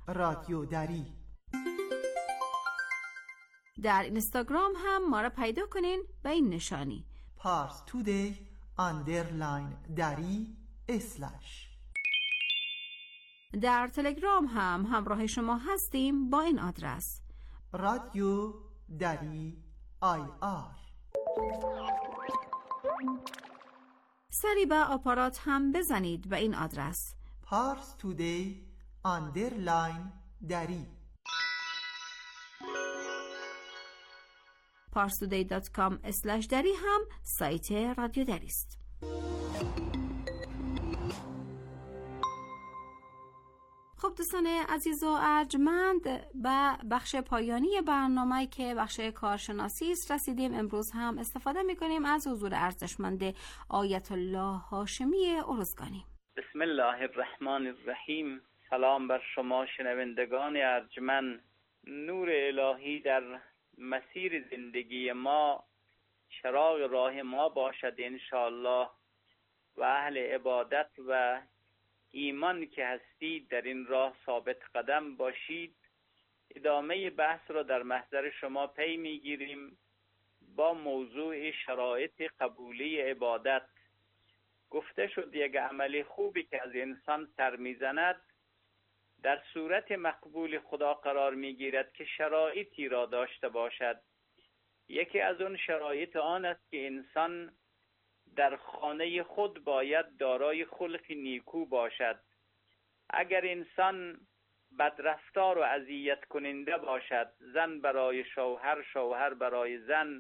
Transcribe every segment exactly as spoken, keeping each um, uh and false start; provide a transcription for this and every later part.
رادیو دری. در اینستاگرام هم ما را پیدا کنین به این نشانی پارس تودی اندرلاین دری اسلش. در تلگرام هم همراه شما هستیم با این آدرس رادیو دری آی آر. سری به آپارات هم بزنید به این آدرس پارس تودی اندرلاین دری. پارس تودی دات کام اسلش دری هم سایت رادیو دری است. خب دوستان عزیز و ارجمند، به بخش پایانی برنامه که بخش کارشناسی است رسیدیم. امروز هم استفاده میکنیم از حضور ارزشمند آیت الله هاشمی ارزگانی. بسم الله الرحمن الرحیم. سلام بر شما شنوندگان ارجمند. نور الهی در مسیر زندگی ما، چراغ راه ما باشد انشاءالله و اهل عبادت و ایمان که هستید در این راه ثابت قدم باشید. ادامه بحث را در محضر شما پی میگیریم با موضوع شرایط قبولی عبادت. گفته شد یک عمل خوبی که از انسان سر میزند در صورت مقبول خدا قرار میگیرد که شرایطی را داشته باشد. یکی از اون شرایط آن است که انسان در خانه خود باید دارای خلق نیکو باشد. اگر انسان بدرفتار و اذیت کننده باشد، زن برای شوهر، شوهر برای زن،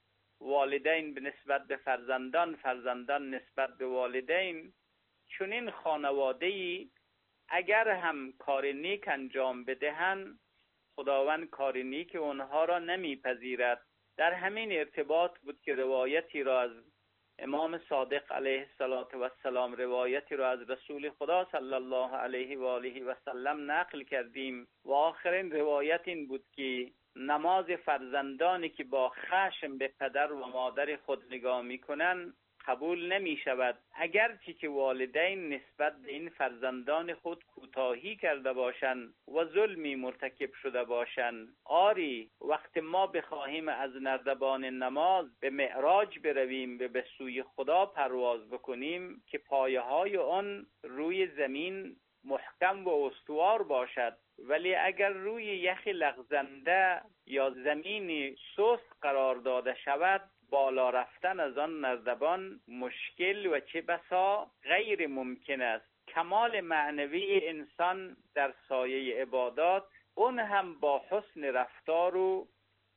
والدین به نسبت به فرزندان، فرزندان نسبت به والدین، چنین خانواده‌ای اگر هم کار نیک انجام بدهند، خداوند کار نیک اونها را نمیپذیرد. در همین ارتباط بود که روایتی را از امام صادق علیه السلام روایتی را از رسول خدا صلی الله علیه و آله و سلم نقل کردیم و آخرین روایت این بود که نماز فرزندانی که با خشم به پدر و مادر خود نگاه میکنن قبول نمی شود، اگرچه که والدین نسبت به این فرزندان خود کوتاهی کرده باشند و ظلمی مرتکب شده باشند. آری وقت ما بخواهیم از نردبان نماز به معراج برویم، به سوی خدا پرواز بکنیم که پایه های آن روی زمین محکم و استوار باشد، ولی اگر روی یخ لغزنده یا زمینی سست قرار داده شود، بالا رفتن از آن نردبان مشکل و چه بسا غیر ممکن است. کمال معنوی انسان در سایه عبادات، اون هم با حسن رفتار و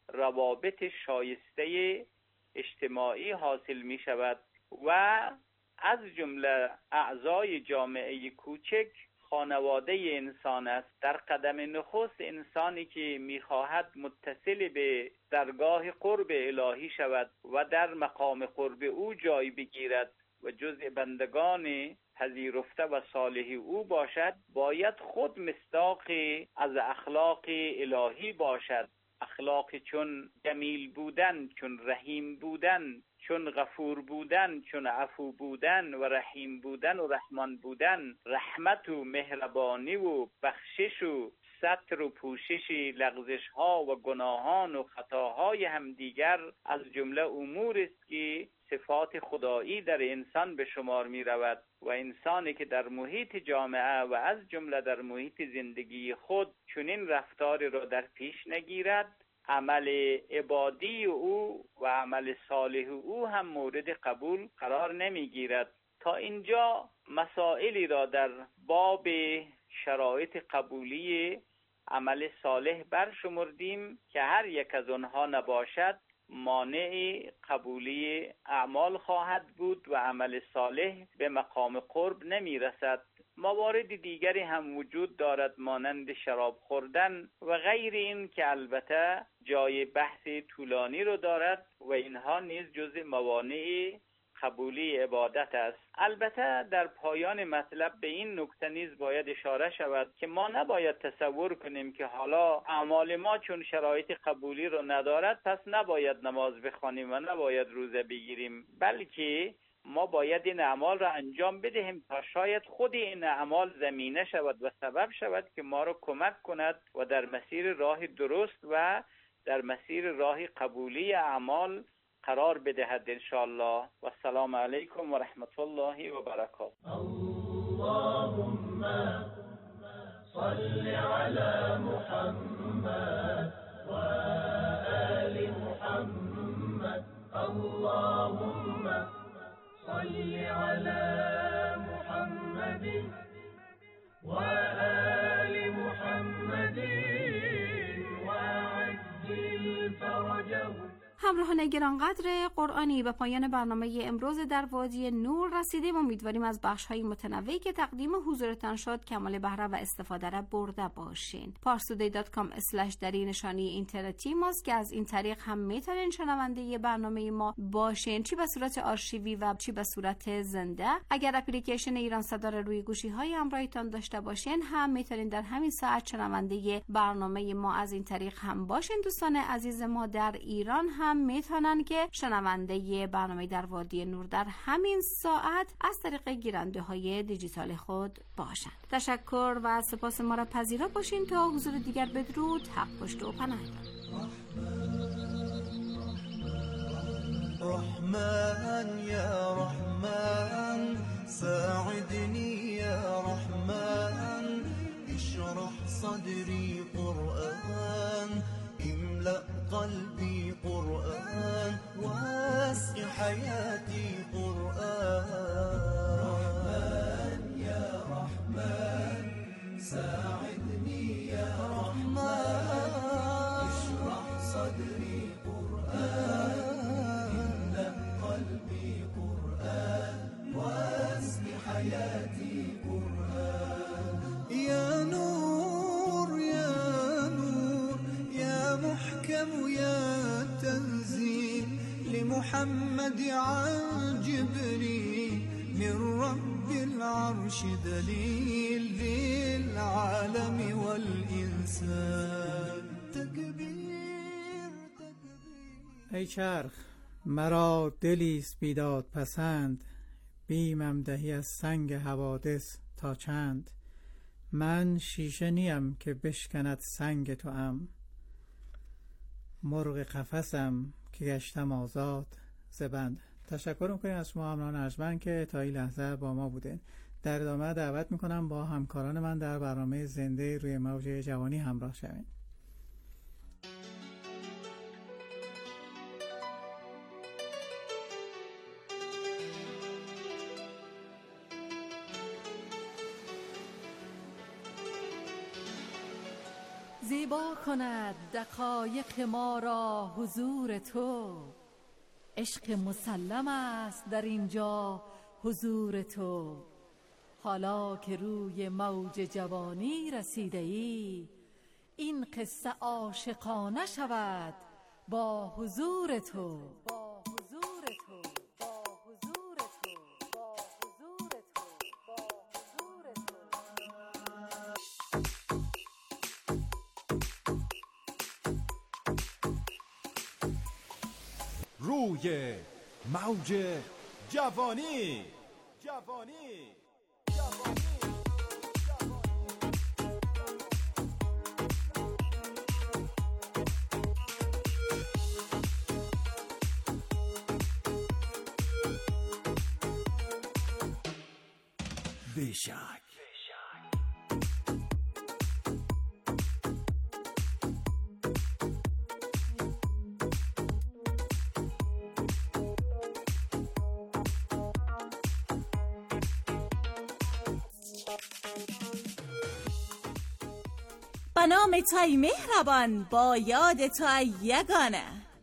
روابط شایسته اجتماعی حاصل می شود و از جمله اعضای جامعه کوچک خانواده انسان است. در قدم نخست انسانی که میخواهد متصل به درگاه قرب الهی شود و در مقام قرب او جای بگیرد و جزء بندگان پذیرفته و صالح او باشد، باید خود مصداق از اخلاق الهی باشد. اخلاق چون جمیل بودن، چون رحیم بودن، چون غفور بودن، چون عفو بودن و رحیم بودن و رحمان بودن، رحمت و مهربانی و بخشش و ستر و پوشش لغزش ها و گناهان و خطاهای همدیگر از جمله امور است که صفات خدایی در انسان به شمار می رود و انسانی که در محیط جامعه و از جمله در محیط زندگی خود چنین رفتاری را در پیش نگیرد، عمل عبادی او و عمل صالح او هم مورد قبول قرار نمی گیرد. تا اینجا مسائلی را در باب شرایط قبولی عمل صالح برشمردیم که هر یک از آنها نباشد مانع قبولی اعمال خواهد بود و عمل صالح به مقام قرب نمی رسد. موارد دیگری هم وجود دارد مانند شراب خوردن و غیر این که البته جای بحث طولانی رو دارد و اینها نیز جزء موانع قبولی عبادت است. البته در پایان مطلب به این نکته نیز باید اشاره شود که ما نباید تصور کنیم که حالا اعمال ما چون شرایط قبولی رو ندارد پس نباید نماز بخوانیم و نباید روزه بگیریم، بلکه ما باید این اعمال را انجام بدهیم تا شاید خود این اعمال زمینه شود و سبب شود که ما را کمک کند و در مسیر راه درست و در مسیر راه قبولی اعمال قرار بدهد انشاءالله. و السلام علیکم و رحمت الله و برکاته. اللهم صل علی محمد و آل محمد. اللهم صل علی محمد و آل محمد و عجل فرجهم. همراهان گرانقدر قرآنی، به پایان برنامه امروز در وادی نور رسیدیم. امیدواریم از بخش‌های متنوعی که تقدیم حضورتان شد کمال بهره و استفاده را برده باشین. پارستودی دات کام اسلش دری نشانی اینترنتی ماست که از این طریق هم میتونین شنونده برنامه ما باشین، چی به صورت آرشیوی و چی به صورت زنده. اگر اپلیکیشن ایران صدا را روی گوشی‌های همراهتان داشته باشین هم میتونین در همین ساعت شنونده برنامه ما از این طریق هم باشین. دوستان عزیز ما در ایران هم میتونن که شنونده برنامه در وادی نور در همین ساعت از طریق گیرنده های دیجیتال خود باشند. تشکر و سپاس ما را پذیرا باشین. تا حضور دیگر بدرود، حق پشت و پناه. رحمن یا رحمن ساعدني يا رحمن اشرح صدري قرآن املأ قلبي قرآن واسق حياتي قرآن. رحمن يا رحمن ساعدني يا رحمن اشرح صدري قرآن املأ قلبي قرآن واسق حياتي قرآن. يا نور يا نور يا محكم يا تنزيل لمحمد عن جبريل من رب العرش دليل للعالم والإنسان. تكبير تكبير. ای چرخ مرا دلیست بیداد پسند، بیمم دهی از سنگ حوادث تا چند. من شیشه نیم که بشکند سنگ تو ام، مرغ قفسم که گشتم آزاد زبند. تشکر میکنیم از شما همراهان ارجمند که تا این لحظه با ما بودین. در ادامه دعوت میکنم با همکاران من در برنامه زنده روی موج جوانی همراه شوین. زیبا کند دقایق ما را حضور تو، عشق مسلم است در اینجا حضور تو. حالا که روی موج جوانی رسیده ای، این قصه عاشقانه شود با حضور تو. روی موج جوانی جوانی بیشک با نام توی مهربان، با یاد توی یگانه.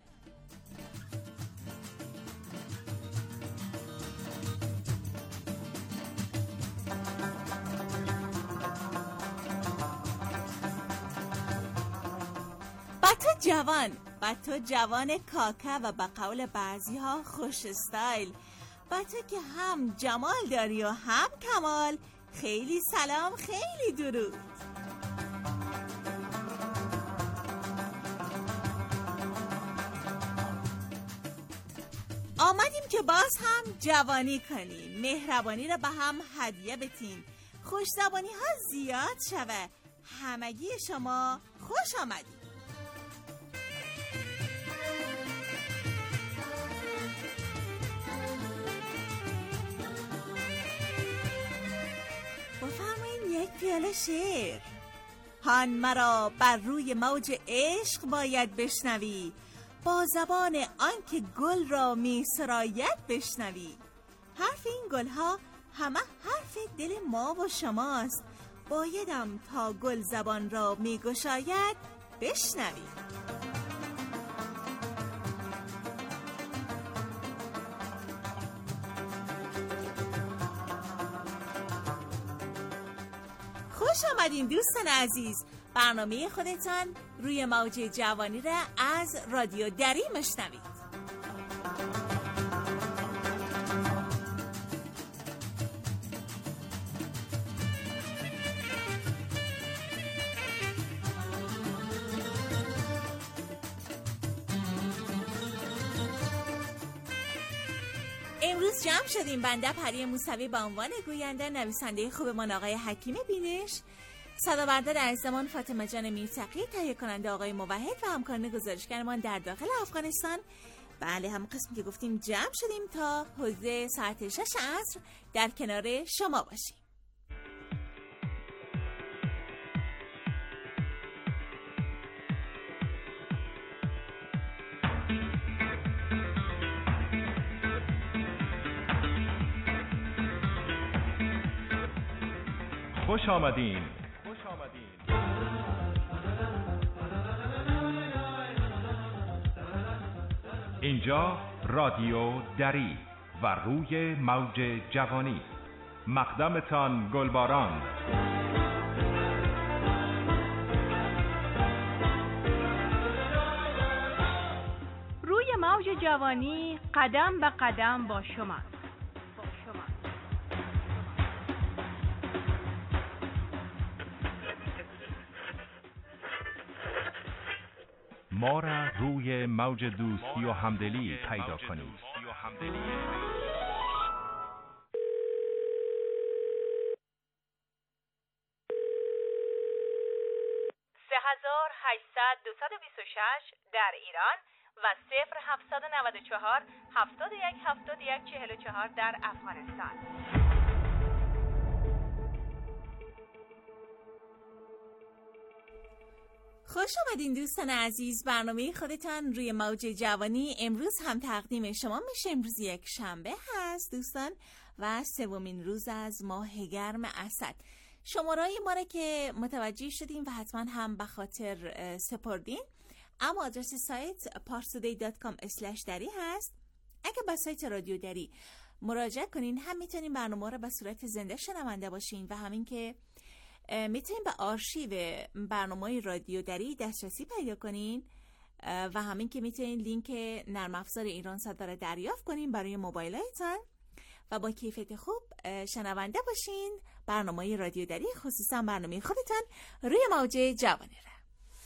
با تو جوان، با تو جوان کاکا و به قول بعضی ها خوش استایل، با تو که هم جمال داری و هم کمال. خیلی سلام، خیلی درود. آمدیم که باز هم جوانی کنیم، مهربانی را به هم هدیه بتین، خوشزبانی ها زیاد شوه. همگی شما خوش آمدید. بفرمایین یک پیاله شعر. هان مرا بر روی موج عشق باید بشنوی، با زبان آنکه گل را می سراید بشنوی. حرف این گل ها همه حرف دل ما و شماست، بایدم تا گل زبان را می گشاید بشنوی. خوش آمدین دوستان عزیز. برنامه خودتان روی موج جوانی را از رادیو دری میشنوید. امروز جمع شدیم بنده پری موسوی به عنوان گوینده، نویسنده خوبمان آقای حکیم بینش، صدابردار عزیزمان فاطمه جان میرتقی، تهیه کننده آقای موحد و همکاران گزارشگرمان در داخل افغانستان. بله، هم قسمی که گفتیم جمع شدیم تا حدود ساعت شش عصر در کنار شما باشیم. خوش آمدین. اینجا رادیو دری و روی موج جوانی. مقدمتان گلباران. روی موج جوانی قدم به قدم با شما. ما را روی موج دوستی و همدلی پیدا کنید. سه هزار و هشتصد دویست و بیست و شش در ایران و صفر هفتصد و نود و چهار هفتاد و یک هفتاد و یک چهل و چهار در افغانستان. خوش آمدین دوستان عزیز. برنامه خودتان روی موج جوانی امروز هم تقدیم شما میشه. امروز یک شنبه هست دوستان و سومین روز از ماه گرم اسد. شماره‌های ما را که متوجه شدیم و حتما هم به خاطر سپردین، اما آدرس سایت پارسودی دات کام اسلش دری هست. اگه به سایت رادیو دری مراجعه کنین هم میتونین برنامه را به صورت زنده شنونده باشین و همین که میتونین به آرشیو برنامه رادیو دری دسترسی پیدا کنین و همین که میتونین لینک نرم افزار ایران صدا را دریافت کنین برای موبایلایتان و با کیفیت خوب شنونده باشین برنامه رادیو دری، خصوصا برنامه خودتان روی موج جوانی را.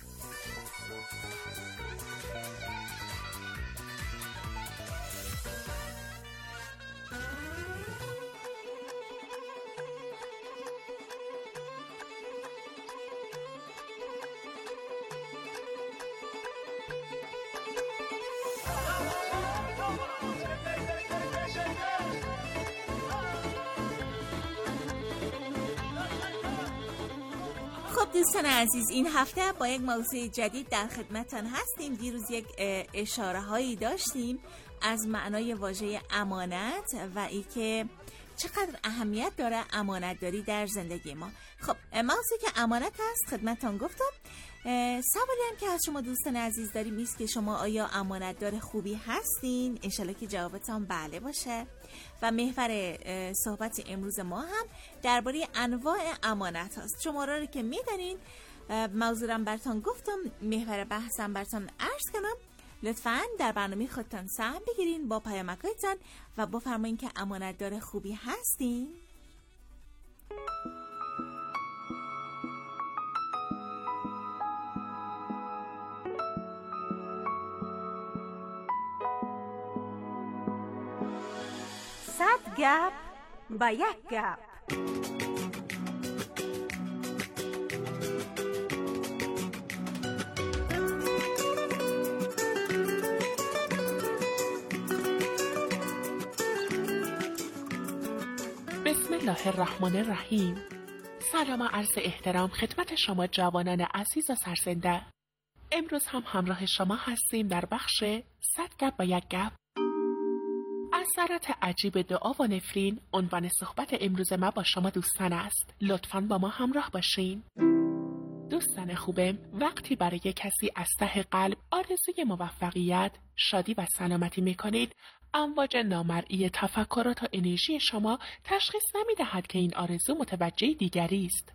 خب دوستان عزیز، این هفته با یک موضوع جدید در خدمتتان هستیم. دیروز یک اشاره هایی داشتیم از معنای واژه امانت و ای که چقدر اهمیت داره امانت داری در زندگی ما. خب موضوعی که امانت هست خدمتتان گفتم. سوالی هم که از شما دوستان عزیز داریم ایست که شما آیا امانتدار خوبی هستین؟ انشالله که جوابتان بله باشه. و محور صحبت امروز ما هم درباره انواع امانت هست. شماره رو که میدنین، موضوعم براتون گفتم، محور بحثم براتون عرض کنم. لطفاً در برنامه خودتان سهم بگیرین با پیامک‌هایتان و بفرمایین که امانتدار خوبی هستین. صد گپ با یک گپ. بسم الله الرحمن الرحیم. سلام و عرض احترام خدمت شما جوانان عزیز و سرزنده. امروز هم همراه شما هستیم در بخش صد گپ با یک گپ. اثرات عجیب دعا و نفرین عنوان صحبت امروز ما با شما دوستان است. لطفاً با ما همراه باشین. دوستان خوبم، وقتی برای کسی از ته قلب آرزوی موفقیت، شادی و سلامتی میکنید، امواج نامرئی تفکرات و انرژی شما تشخیص نمیدهد که این آرزو متوجه دیگری است.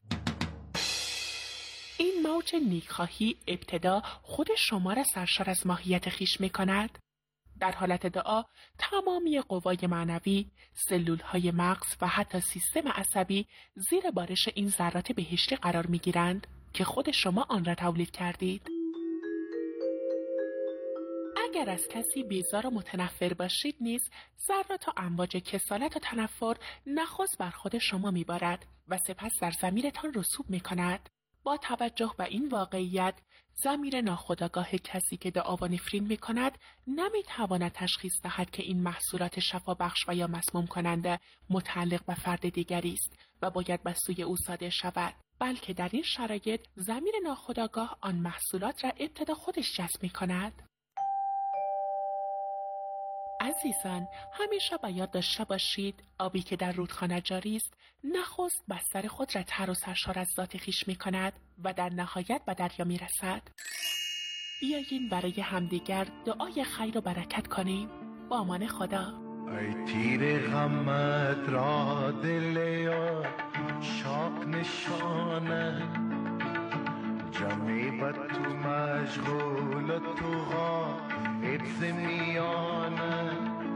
این موج نیکخواهی ابتدا خود شما را سرشار از ماهیت خویش میکند. در حالت دعا تمامی قوای معنوی، سلولهای مغز و حتی سیستم عصبی زیر بارش این ذرات بهشتی قرار میگیرند که خود شما آن را تولید کردید. اگر از کسی بیزار و متنفر باشید نیز ذرات و امواج کسالت و تنفر نخست بر خود شما میبارد و سپس در ضمیرتان رسوب میکند. با توجه به این واقعیت، ضمیر ناخودآگاه کسی که دعا و نفرین میکند نمیتواند تشخیص دهد که این محصولات شفابخش و یا مسموم کننده متعلق به فرد دیگری است و باید به سوی او صادر شود، بلکه در این شرایط ضمیر ناخودآگاه آن محصولات را ابتدا خودش جذب میکند. عزیزان، همیشه باید داشته باشید آبی که در رودخانه جاری است نخست بستر خود را تر و سرشار از ذات خویش می کند و در نهایت به دریا می رسد. بیایین برای همدیگر دعای خیر و برکت کنیم. با امان خدا. ای تیر غمت را دل یار شاق نشانه، جمعی بد تو مشغول تو غایب زمیانه،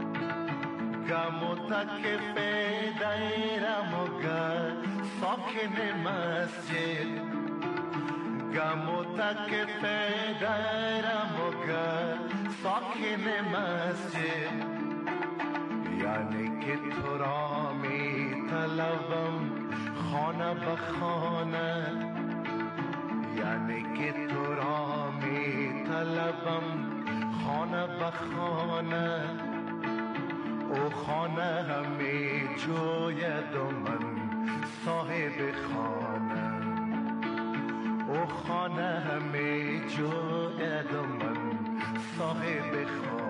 غم و تکف دیرم و گر ساکن مسجد، غم و تکف دیرم و گر ساکن مسجد، یعنی که تو را می طلبم خانه به خانه، یعنی که تو را می طلبم خانه به خانه، او خانه همی جوید و من صاحب خانه، او خانه همی جوید و من صاحب خانه.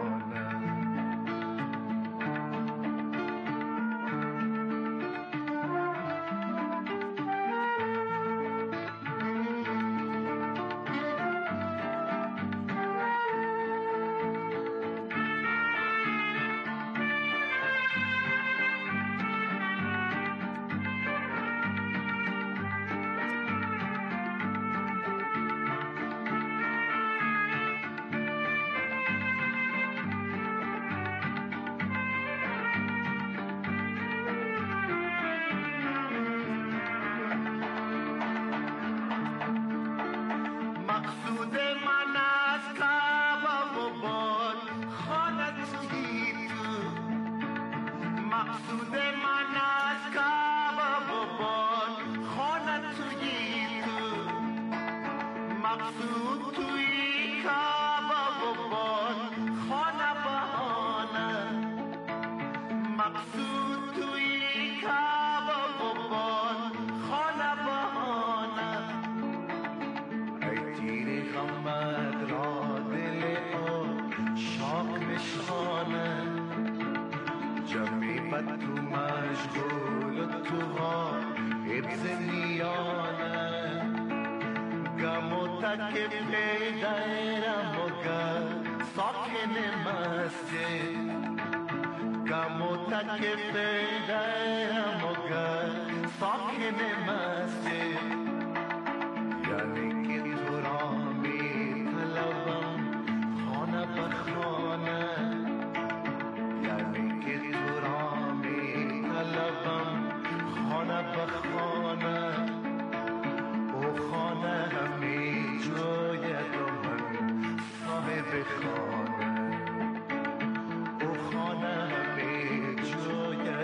خانه او خانه همی جوید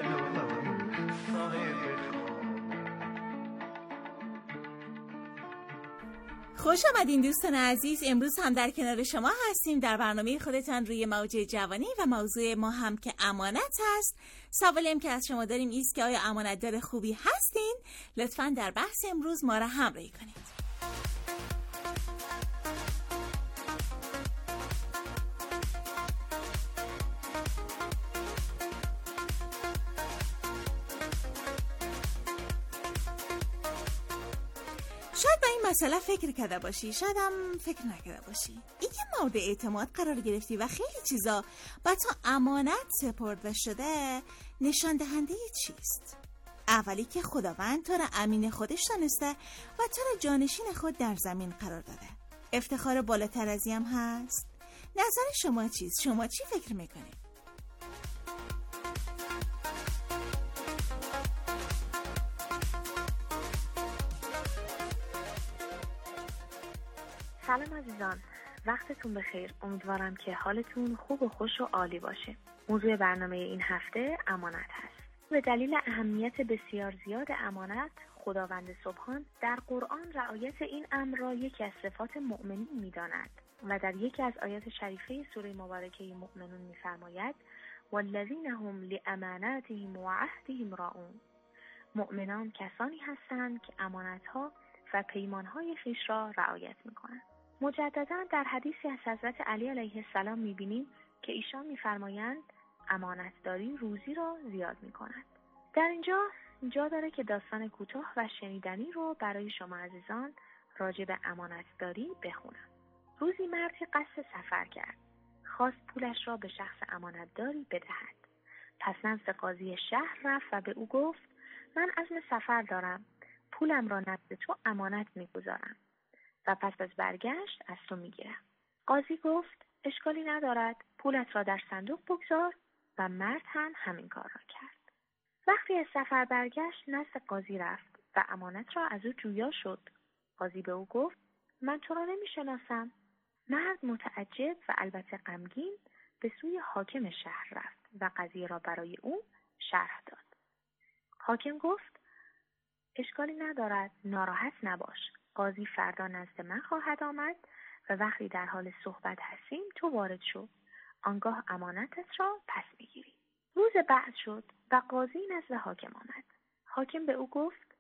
خوش آمدین دوستان عزیز. امروز هم در کنار شما هستیم در برنامه خودتان روی موج جوانی و موضوع ما هم که امانت هست. سوالی هم که از شما داریم ایست که آیا امانتدار خوبی هستین؟ لطفاً در بحث امروز ما را همراهی کنید. شاید به این مسئله فکر کرده باشی، شاید هم فکر نکرده باشی. این که مورد اعتماد قرار گرفتی و خیلی چیزا با تو امانت سپرده شده، نشان دهنده چیست؟ اولی که خداوند تو را امین خودش دانسته و تو را جانشین خود در زمین قرار داده. افتخار بالاتر از این هم هست. نظر شما چیست؟ شما چی فکر میکنید؟ سلام عزیزان، وقتتون بخیر. امیدوارم که حالتون خوب و خوش و عالی باشه. موضوع برنامه این هفته امانت هست. به دلیل اهمیت بسیار زیاد امانت، خداوند سبحان در قرآن رعایت این امر را یکی از صفات مؤمنین می‌داند و در یکی از آیات شریفه سوره مبارکه مؤمنون می‌فرماید والذین هم لاماناتهم و عهدهم راعون. مؤمنان کسانی هستند که امانت‌ها و پیمان‌های خویش را رعایت می‌کنند. مجددا در حدیثی از حضرت علی علیه السلام می‌بینیم که ایشان می‌فرمایند امانتداری روزی را زیاد می‌کند. در اینجا جا داره که داستان کوتاه و شنیدنی رو برای شما عزیزان راجع به امانتداری بخونم. روزی مردی قصد سفر کرد. خواست پولش را به شخص امانتداری بدهد. پس نزد قاضی شهر رفت و به او گفت من عزم سفر دارم. پولم را نزد تو امانت می‌گذارم و پس از برگشت از تو می‌گیرم. قاضی گفت اشکالی ندارد، پولت را در صندوق بگذار و مرد هم همین کار را کرد. وقتی از سفر برگشت نزد قاضی رفت و امانت را از او جویا شد. قاضی به او گفت من تو را نمی‌شناسم. مرد متعجب و البته غمگین به سوی حاکم شهر رفت و قضیه را برای او شرح داد. حاکم گفت اشکالی ندارد، ناراحت نباش. قاضی فردا نزد من خواهد آمد و وقتی در حال صحبت هستیم تو وارد شو. آنگاه امانتت را پس میگیری. روز بعد شد و قاضی نزد حاکم آمد. حاکم به او گفت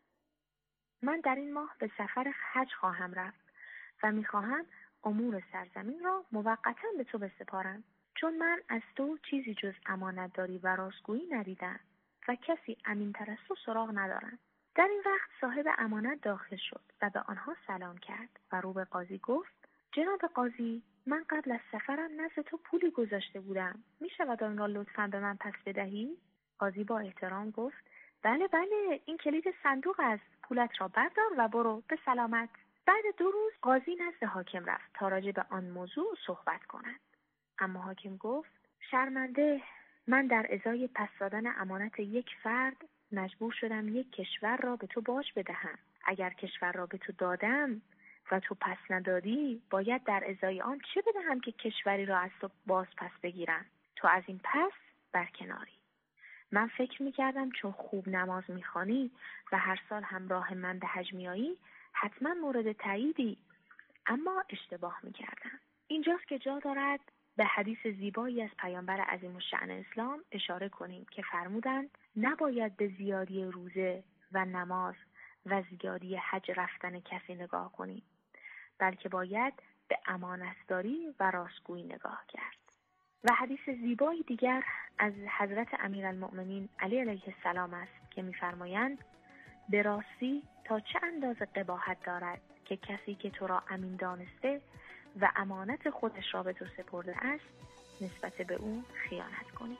من در این ماه به سفر حج خواهم رفت و میخواهم امور سرزمین را موقتا به تو بسپارم، چون من از تو چیزی جز امانتداری و راستگویی ندیدم و کسی امین‌تر از تو سراغ ندارم. در این وقت صاحب امانت داخل شد و به آنها سلام کرد و رو به قاضی گفت جناب قاضی، من قبل از سفرم نزد تو پولی گذاشته بودم، می شود آن را لطفاً به من پس بدهی؟ قاضی با احترام گفت بله بله، این کلید صندوق است، پولت را بردار و برو به سلامت. بعد دو روز قاضی نزد حاکم رفت تا راجع به آن موضوع صحبت کند. اما حاکم گفت شرمنده، من در ازای پس دادن امانت یک فرد مجبور شدم یک کشور را به تو باج بدهم. اگر کشور را به تو دادم و تو پس ندادی، باید در ازای آن چه بدهم که کشوری را از تو باز پس بگیرم؟ تو از این پس برکناری. من فکر میکردم چون خوب نماز میخوانی و هر سال همراه من به حج میایی حتما مورد تاییدی، اما اشتباه میکردم. اینجاست که جا دارد به حدیث زیبایی از پیامبر عظیم الشأن اسلام اشاره کنیم که فرمودند نباید به زیادی روزه و نماز و زیادی حج رفتن کسی نگاه کنیم، بلکه باید به امانتداری و راستگویی نگاه کرد. و حدیث زیبایی دیگر از حضرت امیرالمؤمنین علی علیه السلام است که می‌فرمایند به راستی تا چه اندازه قباحت دارد که کسی که تو را امین دانسته و امانت خودش را به تو سپرده است نسبت به او خیانت کنی.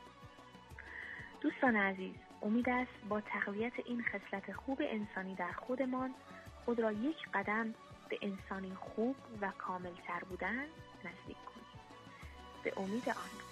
دوستان عزیز، امید است با تقویت این خصلت خوب انسانی در خودمان خود را یک قدم به انسانی خوب و کاملتر بودن نزدیک کنیم. به امید آن روز.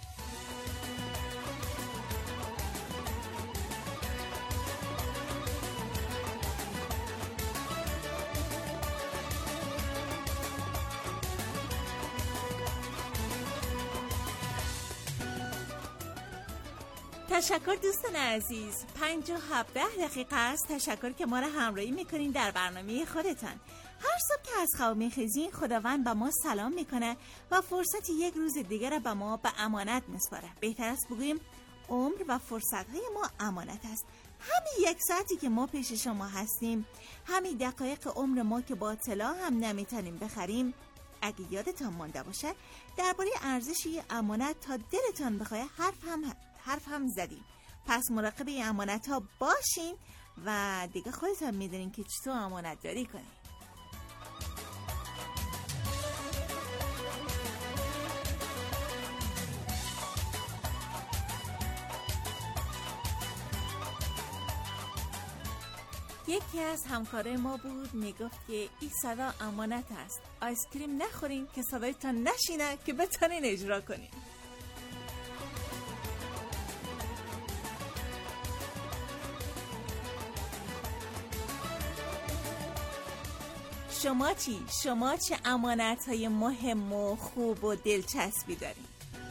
تشکر دوستان عزیز. پنج و هفده دقیقه است. تشکر که ما را همراهی میکنین در برنامه خودتان. هر صبح که از خواب میخیزیم خداوند به ما سلام میکنه و فرصت یک روز دیگر را به ما به امانت میسپاره. بهتر است بگوییم عمر و فرصتهای ما امانت است. همین یک ساعتی که ما پیش شما هستیم، همین دقایق عمر ما که با طلا هم نمیتونیم بخریم، اگه یادتان مانده باشه درباره ارزش امانت تا دلتان بخواد حرف هم حرف هم زدیم. پس مراقب این امانت ها باشین و دیگه خودتان میدونین که چطور امانت داری کنین. یکی از همکارای ما بود میگفت که این صدا امانت است. آیسکریم نخورین که صدایتان نشینه که بتونین اجرا کنین. شما چی؟ شما چه امانت‌های مهم و خوب و دلچسبی دارین؟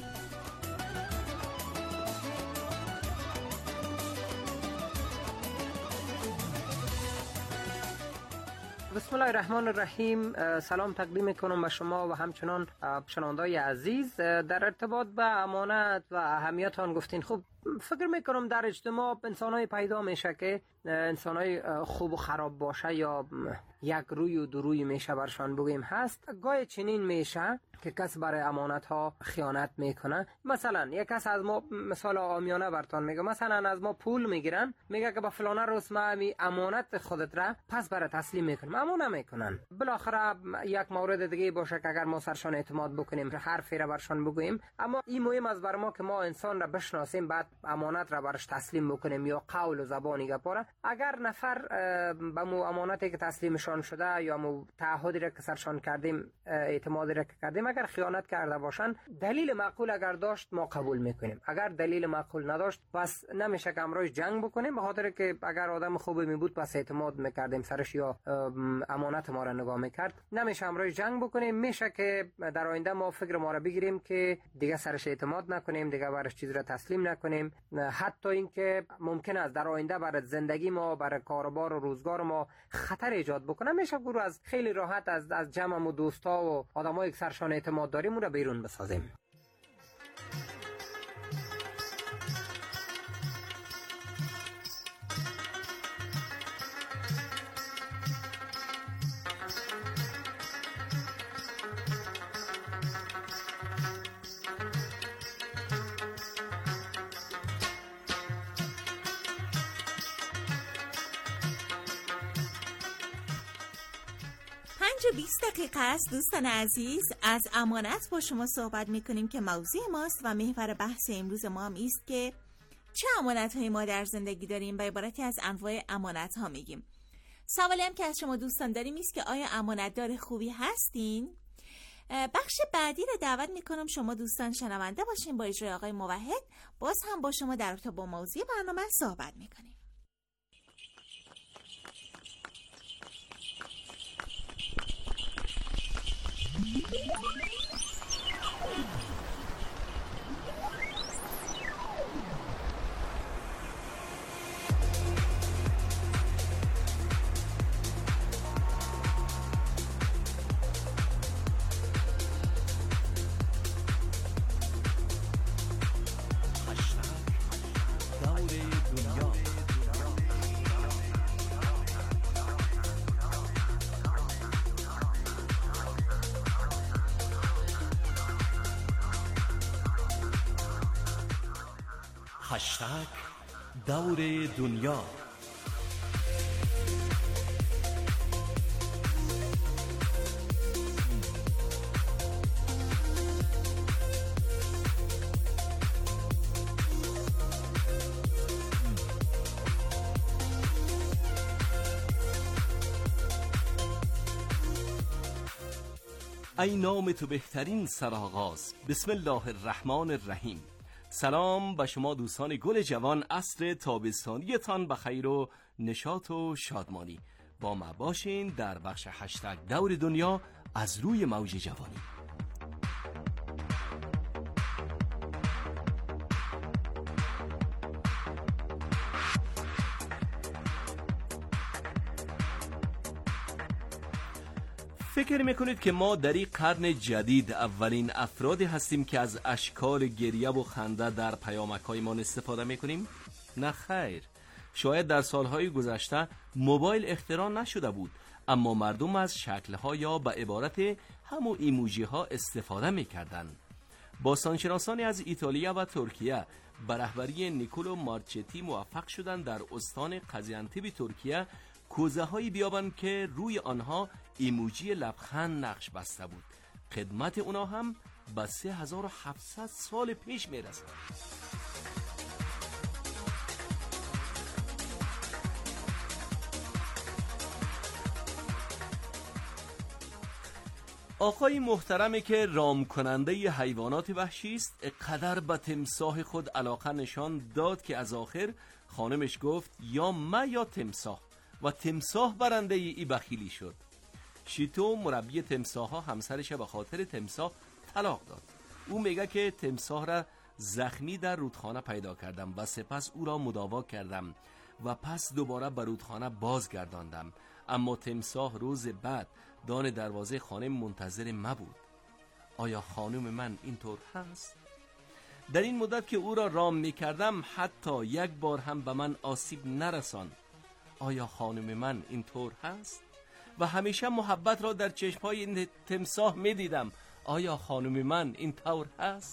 بسم الله الرحمن الرحیم. سلام تقدیم میکنم به شما و همچنان شنونده‌های عزیز. در ارتباط به امانت و اهمیت آن گفتین. خوب فکر میکنم در اجتماع انسان‌های پیدا میشه که انسان‌های خوب و خراب باشه یا یک روی و دو روی میشه برشان بگوییم هست. گاهی چنین میشه که کس برای امانت ها خیانت میکنه. مثلا یک کس از ما، مثال عامیانه برتان میگم، مثلا از ما پول میگیرن، میگه که با فلانه روز ما می امانت خودت را پس برای تسلیم میکنیم، اما نمیکنن. بالاخره یک مورد دیگه باشه که اگر ما سرشان اعتماد بکنیم، حرفی را برشان بگوییم، اما این مهم از بر ما که ما انسان را بشناسیم، بعد امانت را برش تسلیم بکنیم یا قول و زبانی گپاره. اگر نفر به مو امانتی که تسلیمشان شده یا مو تعهدی را که سرشان کردیم، اعتمادی را که کردیم، اگر خیانت کرده باشن، دلیل معقول اگر داشت ما قبول میکنیم. اگر دلیل معقول نداشت پس نمیشه که امروز جنگ بکنیم، به خاطر که اگر آدم خوبی می بود پس اعتماد میکردیم سرش یا امانت ما را نگاه میکرد. نمیشه امروز جنگ بکنیم. میشه که در آینده ما فکر ما را بگیریم که دیگه سرش اعتماد نکنیم، دیگه برش چیز را تسلیم نکنیم. حتی اینکه ممکن است در آینده برای زندگی ما، برای کاروبار و روزگار ما خطر ایجاد بکنه. میشه گروه از خیلی راحت از از جمع و دوستا و آدمای که سرشان اعتماد داریم اون را بیرون بسازیم. بیست دقیقه است دوستان عزیز، از امانت با شما صحبت میکنیم که موضوع ماست و محور بحث امروز ما هم است که چه امانت های ما در زندگی داریم و عبارتی از انواع امانت ها میگیم. سوالی هم که از شما دوستان داریم است که آیا امانتدار خوبی هستین؟ بخش بعدی رو دعوت میکنم شما دوستان شنونده باشین. با اجرای آقای موحد باز هم با شما در رابطه با موضوع برنامه صحبت میکنیم. هشتگ دور دنیا. ای نام تو بهترین سرآغاز. بسم الله الرحمن الرحیم. سلام به شما دوستان گل جوان. عصر تابستانیتان بخیر و نشاط و شادمانی. با ما باشین در بخش هشتگ دور دنیا از روی موج جوانی. فکر میکنید که ما در این قرن جدید اولین افرادی هستیم که از اشکال گریه و خنده در پیامک‌هایمان استفاده میکنیم؟ نه خیر. شاید در سالهای گذشته موبایل اختراع نشده بود، اما مردم از شکل‌ها یا به عبارت همون ایموجی ها استفاده میکردند. باستانشناسانی از ایتالیا و ترکیه به رهبری نیکولو مارچتی موفق شدند در استان قزیانتب ترکیه کوزه هایی بیابند که روی آنها ایموجی لبخند نقش بسته بود. قدمت اونا هم به سه هزار و هفتصد سال پیش میرسد. آقای محترمی که رام کننده ی حیوانات وحشی است قدر به تمساح خود علاقه نشان داد که از آخر خانمش گفت یا ما یا تمساح و تمساح برنده ای بخیلی شد. شیتو مربی تمساح ها همسرش به خاطر تمساح طلاق داد. او میگه که تمساح را زخمی در رودخانه پیدا کردم و سپس او را مداوا کردم و پس دوباره به رودخانه بازگرداندم، اما تمساح روز بعد دان دروازه خانه منتظر ما بود. آیا خانم من اینطور هست؟ در این مدت که او را رام می کردم حتی یک بار هم به من آسیب نرسان. آیا خانم من اینطور هست؟ و همیشه محبت را در چشمهای این تمساح می دیدم. آیا خانم من اینطور هست؟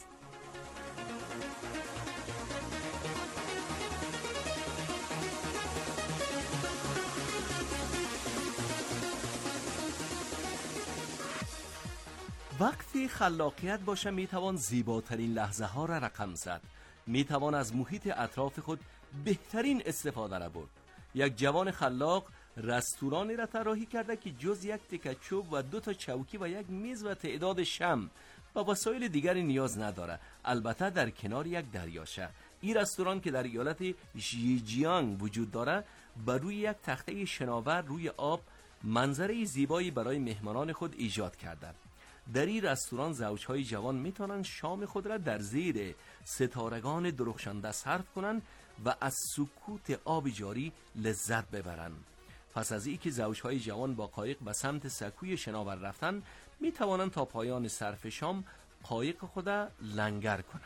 وقتی خلاقیت باشه میتوان زیباترین لحظه ها را رقم زد. میتوان از محیط اطراف خود بهترین استفاده را برد. یک جوان خلاق رستورانی را طراحی کرده که جز یک تکه چوب و دو تا چوکی و یک میز و تعداد شم و وسایل دیگری نیاز نداره، البته در کنار یک دریاچه. این رستوران که در ایالت ژیجیانگ وجود داره بر روی یک تخته شناور روی آب منظره زیبایی برای مهمانان خود ایجاد کرده. در این رستوران زوجهای جوان میتونن شام خود را در زیر ستارگان درخشنده صرف کنن و از سکوت آب جاری لذت ببرن. پس از اینکه زوجهای جوان با قایق به سمت سکوی شناور رفتن، میتوانن تا پایان صرف شام قایق خود لنگر کنن.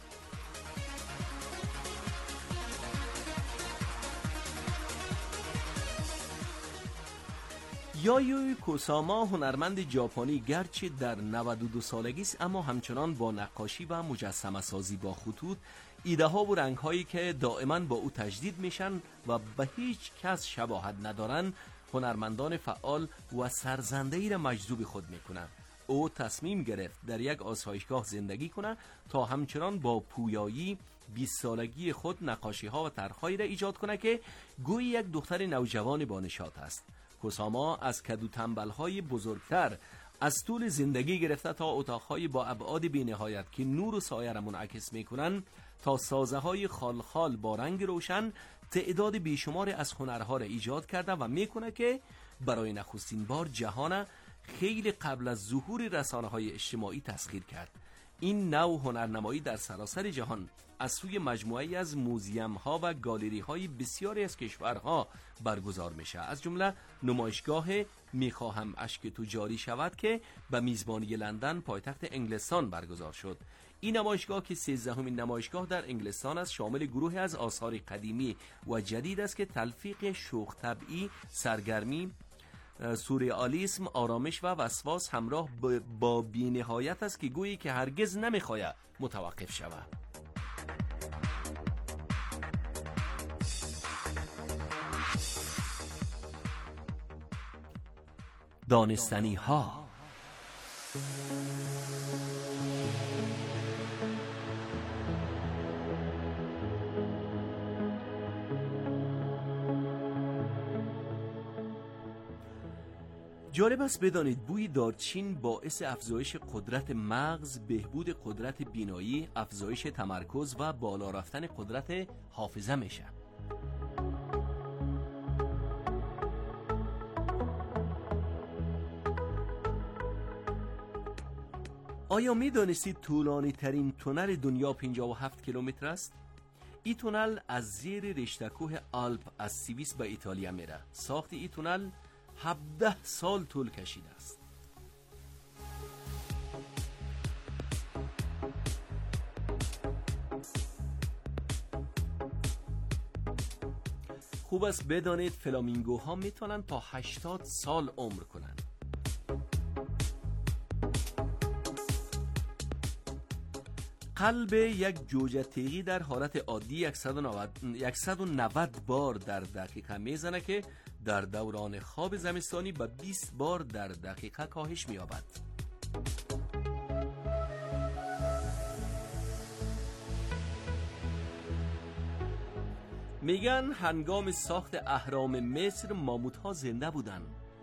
یایوی کوساما هنرمند ژاپنی گرچه در نود و دو سالگی است، اما همچنان با نقاشی و مجسمه سازی با خطوط، ایده ها و رنگ هایی که دائما با او تجدید میشن و به هیچ کس شباهت ندارن، هنرمندان فعال و سرزنده‌ای را مجذوب خود میکنن. او تصمیم گرفت در یک آسایشگاه زندگی کنه تا همچنان با پویایی بیست سالگی خود نقاشی ها و طرح‌هایی را ایجاد کنه که گویی یک دختر نوجوان با نشاط است. کوساما از کدو تنبل‌های بزرگتر از طول زندگی گرفته تا اتاق‌های با ابعاد بی‌نهایت که نور و سایه را منعکس می‌کنند تا سازه‌های خالخال با رنگ روشن، تعداد بیشمار از هنرها را ایجاد کرده و می‌کنه که برای نخستین بار جهان خیلی قبل از ظهور رسانه‌های اجتماعی تسخیر کرد. این نوع هنرنمایی در سراسر جهان از سوی مجموعه‌ای از موزیم‌ها و گالری‌های بسیاری از کشورها برگزار میشه، از جمله نمایشگاه میخواهم اشک تو جاری شود که به میزبانی لندن پایتخت انگلستان برگزار شد. این نمایشگاه که سیزدهمین نمایشگاه در انگلستان است، شامل گروهی از آثار قدیمی و جدید است که تلفیق شوخ طبعی، سرگرمی، سورئالیسم، آرامش و وسواس همراه با بی‌نهایت است که گویی که هرگز نمیخواهد متوقف شود. دانستنی ها. جالب است بدانید بوی دارچین باعث افزایش قدرت مغز، بهبود قدرت بینایی، افزایش تمرکز و بالا رفتن قدرت حافظه میشه. آیا می دانستید طولانی ترین تونل دنیا پنجاه و هفت کیلومتر است؟ این تونل از زیر رشته کوه آلپ از سوئیس به ایتالیا میره. ساخت این تونل هفده سال طول کشیده است. خوب است بدانید فلامینگوها میتونن تا هشتاد سال عمر کنن. قلب یک جوجه تیغی در حالت عادی صد و نود بار در دقیقه میزنه که در دوران خواب زمستانی به بیست بار در دقیقه کاهش می‌یابد. میگن هنگام ساخت اهرام مصر ماموت‌ها زنده بودن.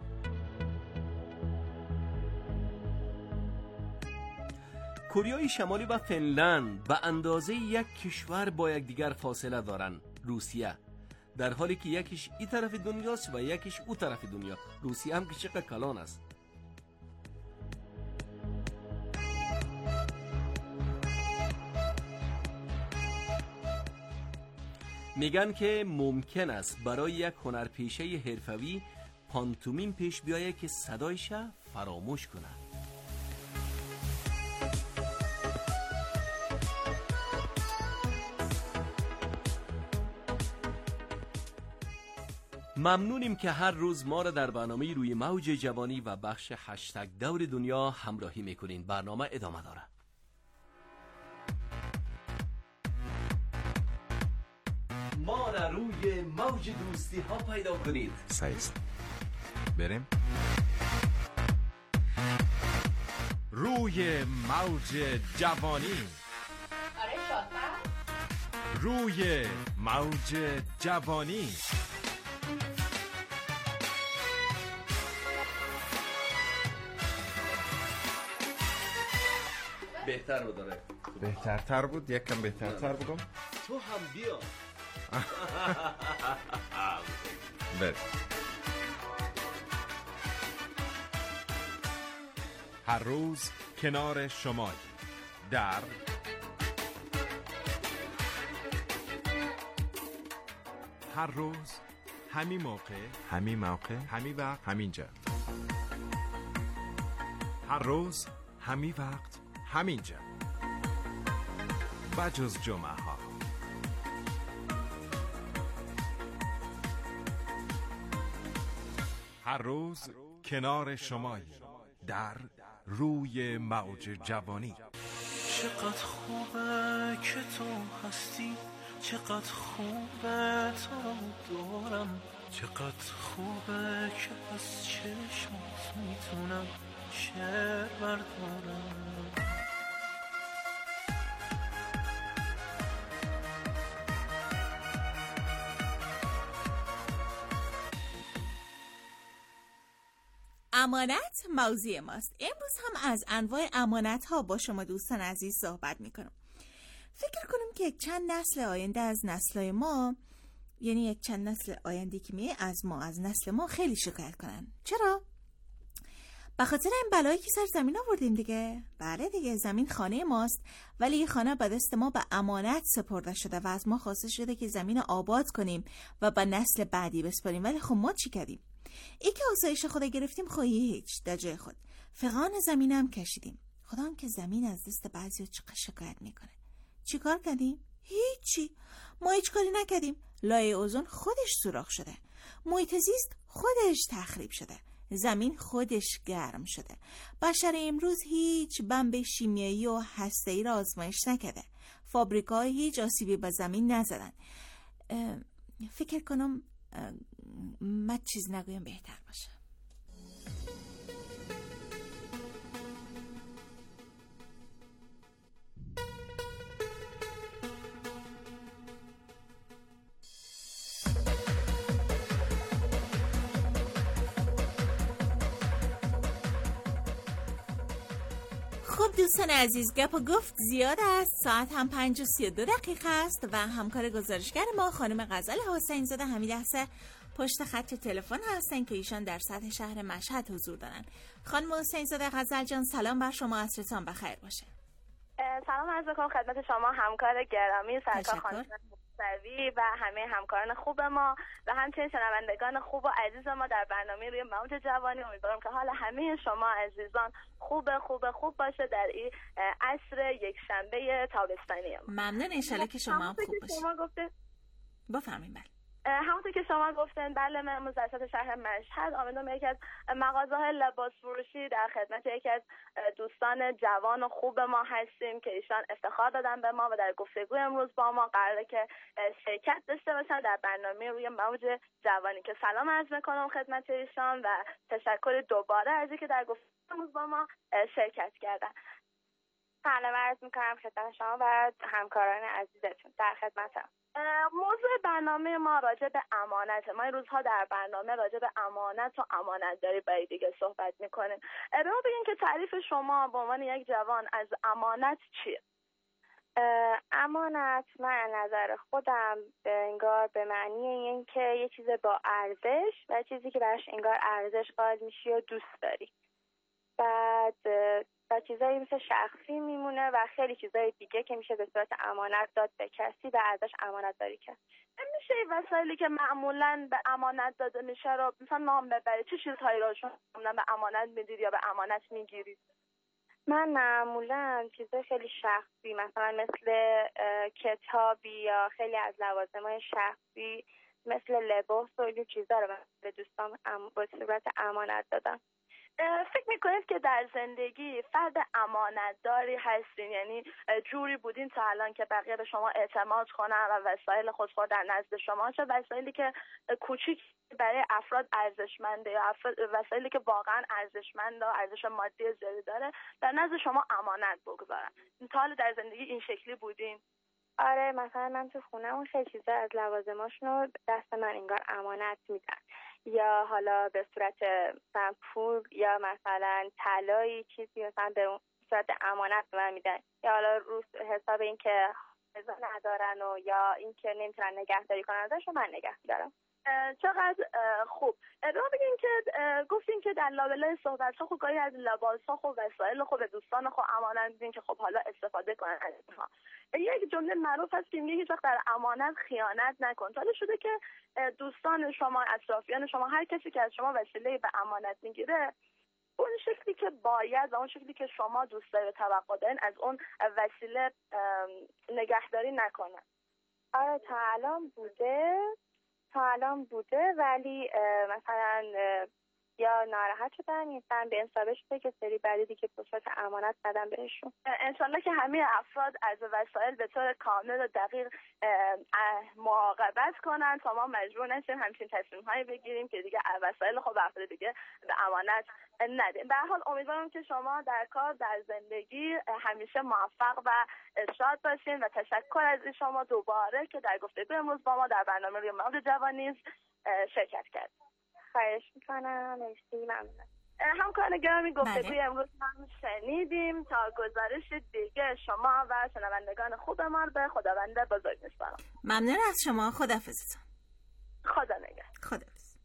کره شمالی و فنلند به اندازه یک کشور با یکدیگر فاصله دارن، روسیه، در حالی که یکیش این طرف دنیاست و یکیش اون طرف دنیا. روسیه هم که چقدر کلان است. میگن که ممکن است برای یک هنرپیشه حرفه‌ای پانتومیم پیش بیایه که صدایش فراموش کنه. ممنونیم که هر روز ما را در برنامه روی موج جوانی و بخش هشتگ دور دنیا همراهی میکنین. برنامه ادامه داره. ما را روی موج دوستی ها پیدا کنید. سایست بریم روی موج جوانی. آره شاطر. روی موج جوانی. بهتر رو داره. بهترتر بود، یک کم بهترتر بگم. تو هم بیا. بریم. هر روز کنار شما در هر روز همین موقع همین موقع همین وقت همین جا. هر روز همین وقت همین جا. بجز جمعه ها. هر روز کنار شمایی در روی موج جوانی. چقدر خوبه که تو هستی، چقدر خوبه تو دارم، چقدر خوبه که از چشمات میتونم شعر بردارم. امانت موضوع ماست. امروز هم از انواع امانت ها با شما دوستان عزیز صحبت میکنم. فکر کنم که یک چند نسل آینده از نسل‌های ما، یعنی یک چند نسل آینده که میه از ما، از نسل ما خیلی شکایت کنن. چرا؟ به خاطر این بلایی که سر زمین آوردیم دیگه. بله دیگه، زمین خانه ماست، ولی این خانه به دست ما به امانت سپرده شده و از ما خواسته شده که زمین آباد کنیم و به نسل بعدی بسپاریم. ولی خب ما چی کردیم؟ ای که آسایش خود گرفتیم، خواهی هیچ در جای خود فغان زمین هم کشیدیم. خدا که زمین از دست بعضی چقدر شکایت میکنه. چی کار کردیم؟ هیچی. ما هیچ کاری نکردیم. لایه اوزون خودش سوراخ شده، محیط زیست خودش تخریب شده، زمین خودش گرم شده. بشر امروز هیچ بمب شیمیایی و هسته‌ای را آزمایش نکرده. فابریکاهای هیچ آسیبی به زمین نزدن. فکر کنم من چیز نگویم بهتر باشه. خب دوستان عزیز، گپ و گفت زیاد است. ساعت هم پنج و سی و دو دقیقه است و همکار گزارشگر ما خانم غزل حسین زاده همین لحظه پشت خط تلفن هستن که ایشان در سطح شهر مشهد حضور دارن. خانم حسین زاده غزل جان، سلام بر شما، عصرتان بخیر باشه. سلام عرض می‌کنم خدمت شما همکار گرامی سرکار خانم موسوی و همه همکاران خوب ما و همچنین شنوندگان خوب و عزیز ما در برنامه روی موج جوانی. امیدوارم که حال همه شما عزیزان خوب خوب خوب باشه در این عصر یک شنبه تابستانی ما. ممنون، ان شاءالله که شما هم خوب باشید. شما گفته بفرمایید. بله همونطور که شما گفتین بله من امروز در سطح شهر مشهد آمدم یکی از مغازه‌های لباس فروشی در خدمت یکی از دوستان جوان و خوب ما هستیم که ایشان افتخار دادن به ما و در گفتگو امروز با ما قراره که شرکت داشته باشن در برنامه روی موج جوانی که سلام عرض میکنم خدمت ایشان و تشکر دوباره از اینکه در گفتگو امروز با ما شرکت کردن. سلام عرض میکنم خدمت شما و همکاران عزیزتون، در خدمتم. موضوع برنامه ما راجع به امانت. ما این روزها در برنامه راجع به امانت و امانتداری با دیگه صحبت میکنیم. به ما بگین که تعریف شما به عنوان یک جوان از امانت چیه؟ امانت من نظر خودم انگار به معنی این که یه چیز با ارزش و چیزی که براش انگار ارزش قائل میشی و دوست داری. بعد و چیزایی مثل شخصی میمونه و خیلی چیزای دیگه که میشه به صورت امانت داد به کسی و ازش امانت داری کرد. میشه این وسایلی که معمولاً به امانت داده میشه رو مثلا نام ببرید؟ چه چیزهایی رو شما به امانت میدید یا به امانت میگیرید؟ من معمولاً چیزای خیلی شخصی مثلا مثل کتابی یا خیلی از لوازم‌های شخصی مثل لباس و این چیزا رو به دوستام به صورت امانت دادم. فکر میکنید که در زندگی فرد امانتداری هستین؟ یعنی جوری بودین تا الان که بقیه به شما اعتماد کنن و وسایل خودخواه در نزد شما، چه وسایلی که کوچیک برای افراد ارزشمنده یا افراد وسایلی که واقعا ارزشمند و ارزش مادی زیادی داره در نزد شما امانت بگذارن. تا حالا در زندگی این شکلی بودین؟ آره، مثلا من تو خونه‌مون خیلی چیزا از لوازماشونو دست من انگار امانت میدن، یا حالا به صورت مثلا پول یا مثلا طلایی چیزی مثلا به صورت امانت به من میدن، یا حالا رو حساب این که حافظه ندارن و یا این که نمیتونن نگهداری کنن ازش من نگه میدارم. چقدر خوب. ادامه بگین که گفتین که در لابلای صحبت ها خب گاهی از لباس ها خب وسایل خب به دوستان خب امانت میدین که خب حالا استفاده کنن از اینها. یک جمله معروف هست که میگه هیچ وقت در امانت خیانت نکن. حالا شده که دوستان شما، اطرافیان شما، هر کسی که از شما وسیله به امانت میگیره اون شکلی که باید و اون شکلی که شما دوست دارید و توقع دارین از اون وسیله نگهداری نکنن. آره تا الان بوده تا الان بوده ولی مثلا یا ناراحت شدن نیستن به انصافه شده که سری بعدی دیگه به صورت امانت دادن بهشون. انشالله که همه افراد از وسایل به طور کامل و دقیق مراقبت کنن تا ما مجبور نشیم همچین تصمیم هایی بگیریم که دیگه وسایل خود افراد دیگه به امانت ندیم. به هر حال امیدوارم که شما در کار در زندگی همیشه موفق و شاد باشین و تشکر از شما دوباره که در گفتگو امروز با ما در برنامه روی موج جوانی شرکت کرد. خواهش میکنم. مرسی، ممنونم. همکاران گرامی گفتگوی امروز هم شنیدیم. تا گزارش دیگه شما و شنوندگان خوب ما به خداوند بزرگ میسپارم. ممنون از شما. خداحافظتون. خدا نگهدار. خداحافظ.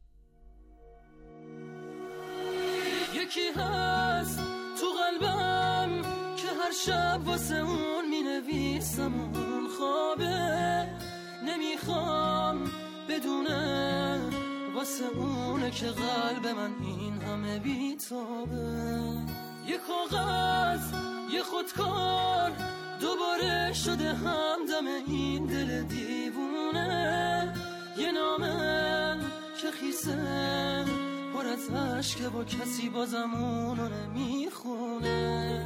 یکی هست تو قلبم که هر شب واسه اون مینویسم اون خوابه، نمیخوام بدونه واسه اونه که قلب من این همه بیتابه. یه کاغذ یه خودکار دوباره شده همدم این دل دیوونه، یه نامه که خیسه پر از عشقه با کسی بازم اونو نمیخونه.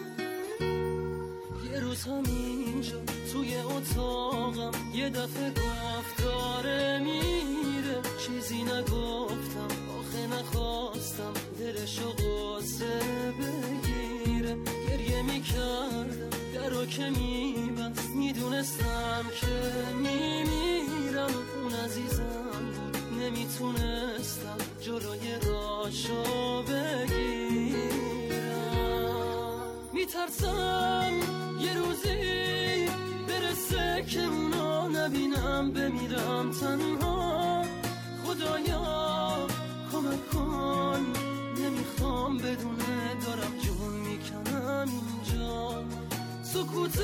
یه روز همینجا توی اتاقم یه دفعه گفت داره میره، چیزی نگفتم آخه نخواستم دلشو قصه بگیره. گریه میکردم درو که میبست میدونستم که میمیرم، اون عزیزم بود نمیتونستم جلوی راشو بگیرم. میترسم یه روزی برسه که اونو نبینم بمیرم تنها. خدایا کمک کن، نمیخوام بدونه دارم جون میکنم اینجا. سکوت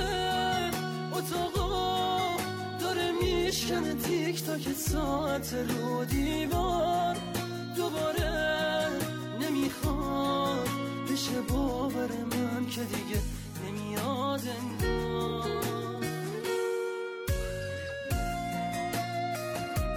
اتاقا داره میشکنه تیک تاک ساعت رو دیوار. دوباره نمیخواد بشه باور من که دیگه نمیاد انگار.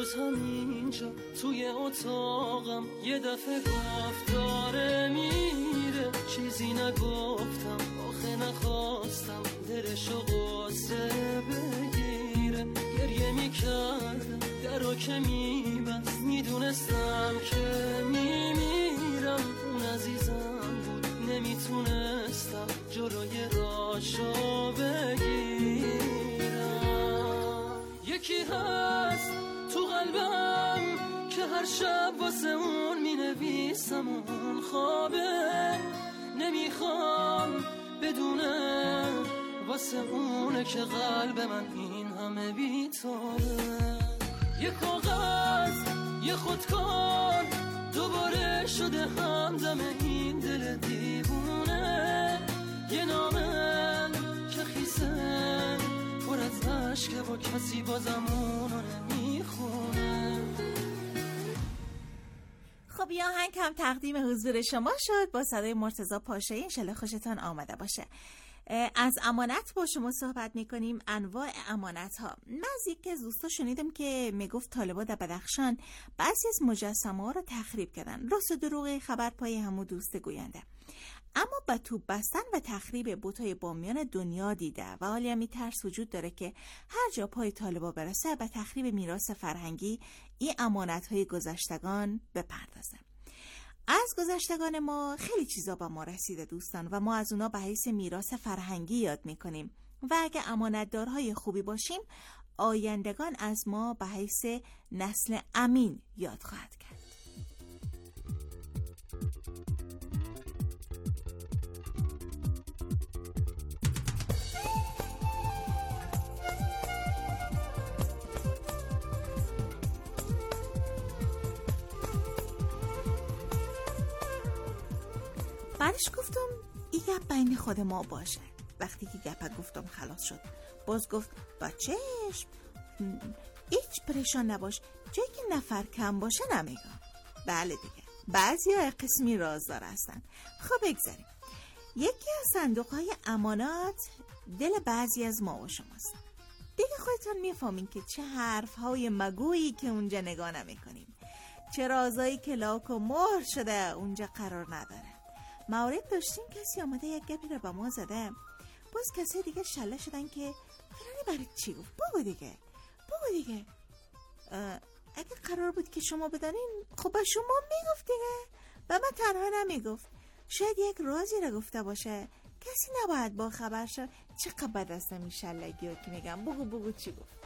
هنوز همینجا توی اتاقم یه دفعه گفت داره میره. چیزی نگفتم آخه نخواستم دلشو قصه بگیره. گریه میکردم درو که میبست، میدونستم که میمیرم. اون عزیزم بود نمیتونستم جلوی راشو بگیرم. یکی هست تو قلبم که هر شب واسه اون مینویسم. اون خوابه نمیخوام بدونه واسه اونه که قلب من این همه بی‌تابه. یه کاغذ یه خودکار دوباره شده همدم این دل دیوونه. یه نامه که خیسه پر از عشقه و کسی بازم اونو نمیخونه. خب یه آهنگ هم تقدیم حضور شما شد با صدای مرتضی پاشایی. انشالله خوشتان آمده باشه. از امانت با شما صحبت میکنیم، انواع امانت ها. من از یکی از دوستا شنیدم که میگفت طالبا در بدخشان بعضی از مجسمه ها رو تخریب کردن. راست و دروغ خبر پای همو دوست گوینده، اما به توپ بستن و تخریب بت‌های بامیان دنیا دیده و حالی هم ترس وجود داره که هر جا پای طالبا برسه به تخریب میراث فرهنگی این امانت‌های گذشتگان بپردازه. از گذشتگان ما خیلی چیزا به ما رسیده دوستان و ما از اونا به حیث میراث فرهنگی یاد میکنیم و اگه امانتدارهای خوبی باشیم آیندگان از ما به حیث نسل امین یاد خواهد کرد. بعدش گفتم این گپ بین خود ما باشه. وقتی که گپ گفتم خلاص شد باز گفت بچهش هیچ پریشان نباش، جایی که نفر کم باشه نمیگم. بله دیگه بعضی ها قسمی رازدار هستن. خب بگذاریم. یکی از صندوق های امانات دل بعضی از ما و شماست. دیگه خودتون میفهمین که چه حرف های مگویی که اونجا نگاه نمیکنیم، چه رازایی که لاک و مهر شده اونجا قرار نداره. موارد داشتیم کسی آمده یک گپی رو با ما زده، باز کسی دیگه شله شدن که فلانی برای چی گفت. بگو دیگه بگو دیگه اگه قرار بود که شما بدانین خب با شما میگفت دیگه، و من تنها نمیگفت. شاید یک رازی رو گفته باشه کسی نباید با خبر شد. چقدر بد است این شلگی ها که میگم بگو بگو چی گفت.